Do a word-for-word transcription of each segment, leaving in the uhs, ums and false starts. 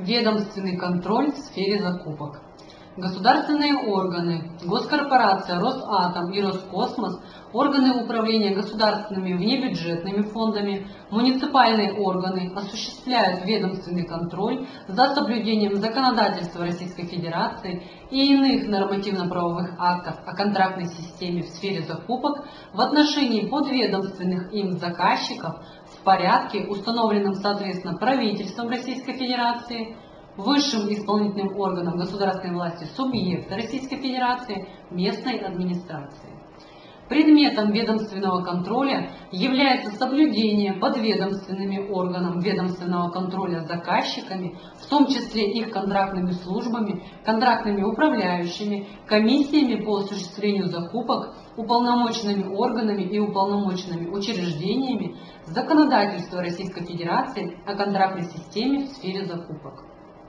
Ведомственный контроль в сфере закупок. Государственные органы, госкорпорация Росатом и Роскосмос, органы управления государственными внебюджетными фондами, муниципальные органы осуществляют ведомственный контроль за соблюдением законодательства Российской Федерации и иных нормативно-правовых актов о контрактной системе в сфере закупок в отношении подведомственных им заказчиков в порядке, установленном соответственно правительством Российской Федерации, высшим исполнительным органом государственной власти субъекта Российской Федерации, местной администрации. Предметом ведомственного контроля является соблюдение подведомственными органам ведомственного контроля заказчиками, в том числе их контрактными службами, контрактными управляющими, комиссиями по осуществлению закупок, уполномоченными органами и уполномоченными учреждениями законодательства Российской Федерации о контрактной системе в сфере закупок.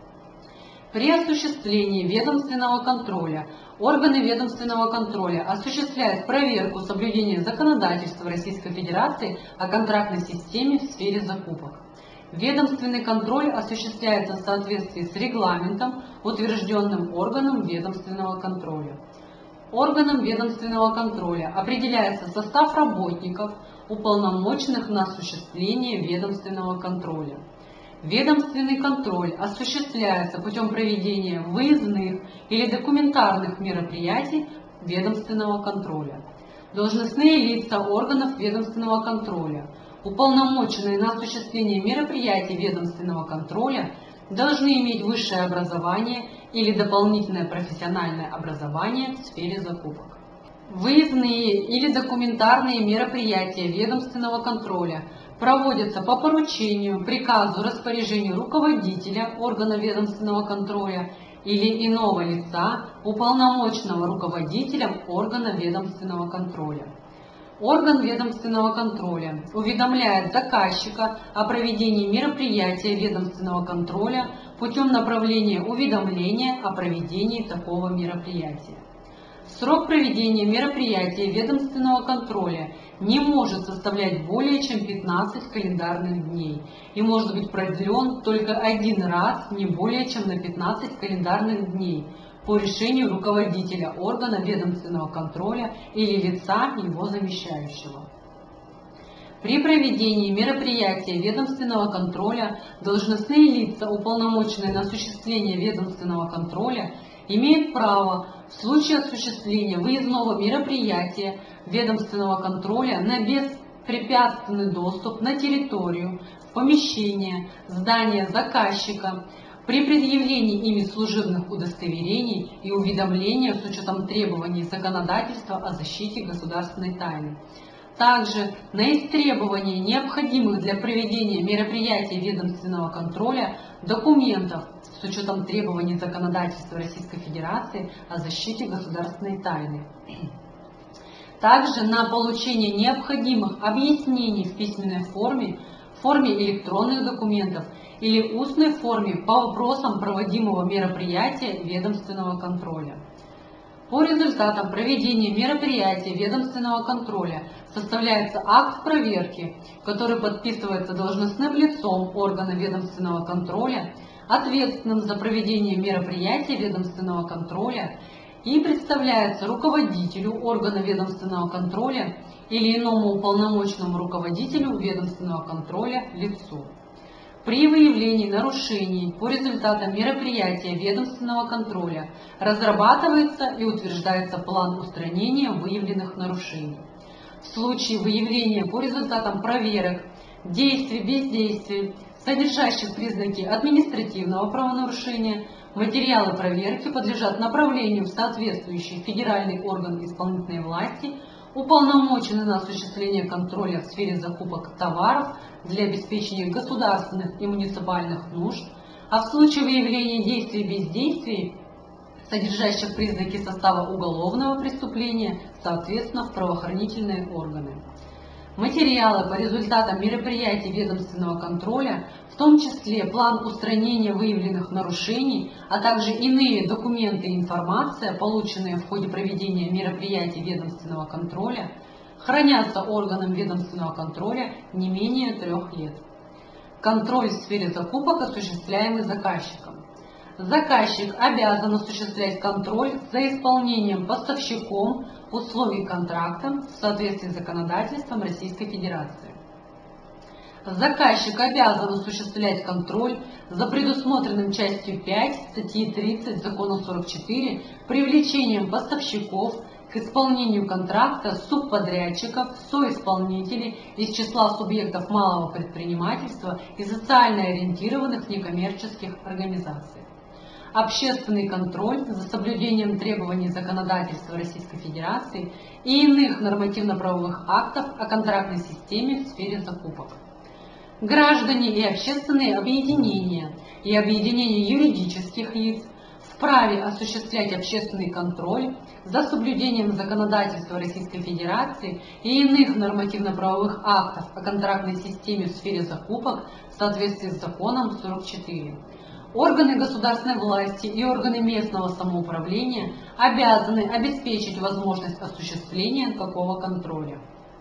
При осуществлении ведомственного контроля органы ведомственного контроля осуществляют проверку соблюдения законодательства Российской Федерации о контрактной системе в сфере закупок. Ведомственный контроль осуществляется в соответствии с регламентом, утвержденным органом ведомственного контроля. Органом ведомственного контроля определяется состав работников, уполномоченных на осуществление ведомственного контроля. Ведомственный контроль осуществляется путем проведения выездных или документарных мероприятий ведомственного контроля. Должностные лица органов ведомственного контроля, уполномоченные на осуществление мероприятий ведомственного контроля, должны иметь высшее образование или дополнительное профессиональное образование в сфере закупок. Выездные или документарные мероприятия ведомственного контроля проводятся по поручению, приказу, распоряжению руководителя органа ведомственного контроля или иного лица, уполномоченного руководителем органа ведомственного контроля. Орган ведомственного контроля уведомляет заказчика о проведении мероприятия ведомственного контроля путем направления уведомления о проведении такого мероприятия. Срок проведения мероприятия ведомственного контроля не может составлять более чем пятнадцать календарных дней и может быть продлен только один раз не более чем на пятнадцать календарных дней по решению руководителя органа ведомственного контроля или лица его замещающего. При проведении мероприятия ведомственного контроля должностные лица, уполномоченные на осуществление ведомственного контроля, имеют право в случае осуществления выездного мероприятия ведомственного контроля на беспрепятственный доступ на территорию, в помещение, здание заказчика, при предъявлении ими служебных удостоверений и уведомления с учетом требований законодательства о защите государственной тайны. Также на истребование необходимых для проведения мероприятий ведомственного контроля документов с учетом требований законодательства Российской Федерации о защите государственной тайны. Также на получение необходимых объяснений в письменной форме, в форме электронных документов или устной форме по вопросам проводимого мероприятия ведомственного контроля. По результатам проведения мероприятия ведомственного контроля составляется акт проверки, который подписывается должностным лицом органа ведомственного контроля, ответственным за проведение мероприятия ведомственного контроля, и представляется руководителю органа ведомственного контроля или иному уполномоченному руководителю ведомственного контроля лицу. При выявлении нарушений по результатам мероприятия ведомственного контроля разрабатывается и утверждается план устранения выявленных нарушений. В случае выявления по результатам проверок, действий, бездействий, содержащих признаки административного правонарушения, материалы проверки подлежат направлению в соответствующий федеральный орган исполнительной власти, уполномоченный на осуществление контроля в сфере закупок товаров для обеспечения государственных и муниципальных нужд, а в случае выявления действий и бездействий, содержащих признаки состава уголовного преступления, соответственно, в правоохранительные органы. Материалы по результатам мероприятий ведомственного контроля, в том числе план устранения выявленных нарушений, а также иные документы и информация, полученные в ходе проведения мероприятий ведомственного контроля, хранятся органом ведомственного контроля не менее трех лет. Контроль в сфере закупок, осуществляемый заказчиком. Заказчик обязан осуществлять контроль за исполнением поставщиком условий контракта в соответствии с законодательством Российской Федерации. Заказчик обязан осуществлять контроль за предусмотренным частью пять статьи тридцать Закона сорок четыре привлечением поставщиков к исполнению контракта субподрядчиков, соисполнителей из числа субъектов малого предпринимательства и социально ориентированных некоммерческих организаций. Общественный контроль за соблюдением требований законодательства Российской Федерации и иных нормативно-правовых актов о контрактной системе в сфере закупок. Граждане и общественные объединения и объединения юридических лиц вправе осуществлять общественный контроль за соблюдением законодательства Российской Федерации и иных нормативно-правовых актов о контрактной системе в сфере закупок в соответствии с Законом сорок четыре. Органы государственной власти и органы местного самоуправления обязаны обеспечить возможность осуществления такого контроля.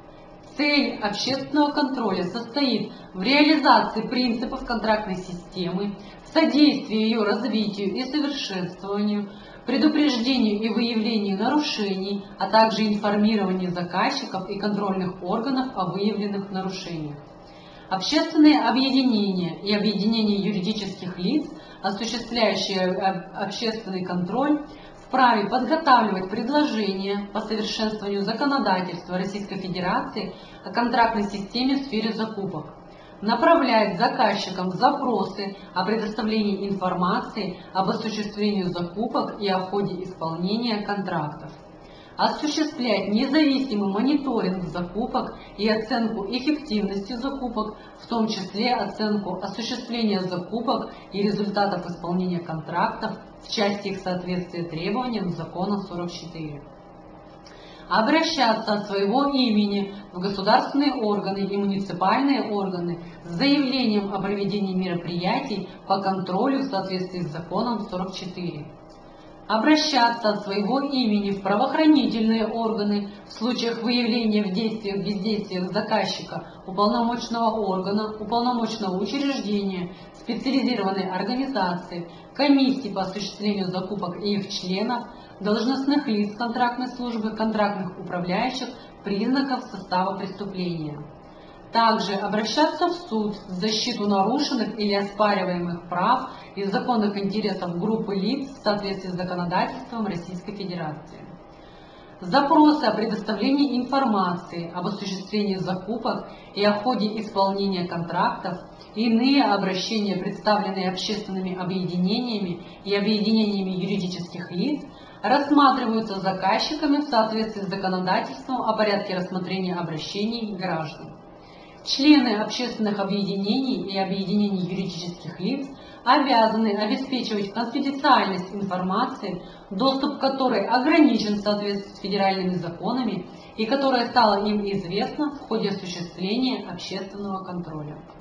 Цель общественного контроля состоит в реализации принципов контрактной системы, в содействии ее развитию и совершенствованию, предупреждению и выявлению нарушений, а также информировании заказчиков и контрольных органов о выявленных нарушениях. Общественные объединения и объединения юридических лиц, осуществляющие общественный контроль, вправе подготавливать предложения по совершенствованию законодательства Российской Федерации о контрактной системе в сфере закупок, направлять заказчикам запросы о предоставлении информации об осуществлении закупок и о ходе исполнения контрактов, осуществлять независимый мониторинг закупок и оценку эффективности закупок, в том числе оценку осуществления закупок и результатов исполнения контрактов в части их соответствия требованиям Закона сорок четыре. Обращаться от своего имени в государственные органы и муниципальные органы с заявлением о проведении мероприятий по контролю в соответствии с Законом сорок четыре. Обращаться от своего имени в правоохранительные органы в случаях выявления в действиях бездействиях заказчика, уполномоченного органа, уполномоченного учреждения, специализированной организации, комиссии по осуществлению закупок и их членов, должностных лиц контрактной службы, контрактных управляющих, признаков состава преступления. Также обращаться в суд в защиту нарушенных или оспариваемых прав и законных интересов группы лиц в соответствии с законодательством Российской Федерации. Запросы о предоставлении информации об осуществлении закупок и о ходе исполнения контрактов, иные обращения, представленные общественными объединениями и объединениями юридических лиц, рассматриваются заказчиками в соответствии с законодательством о порядке рассмотрения обращений граждан. Члены общественных объединений и объединений юридических лиц обязаны обеспечивать конфиденциальность информации, доступ к которой ограничен в соответствии с федеральными законами и которая стала им известна в ходе осуществления общественного контроля.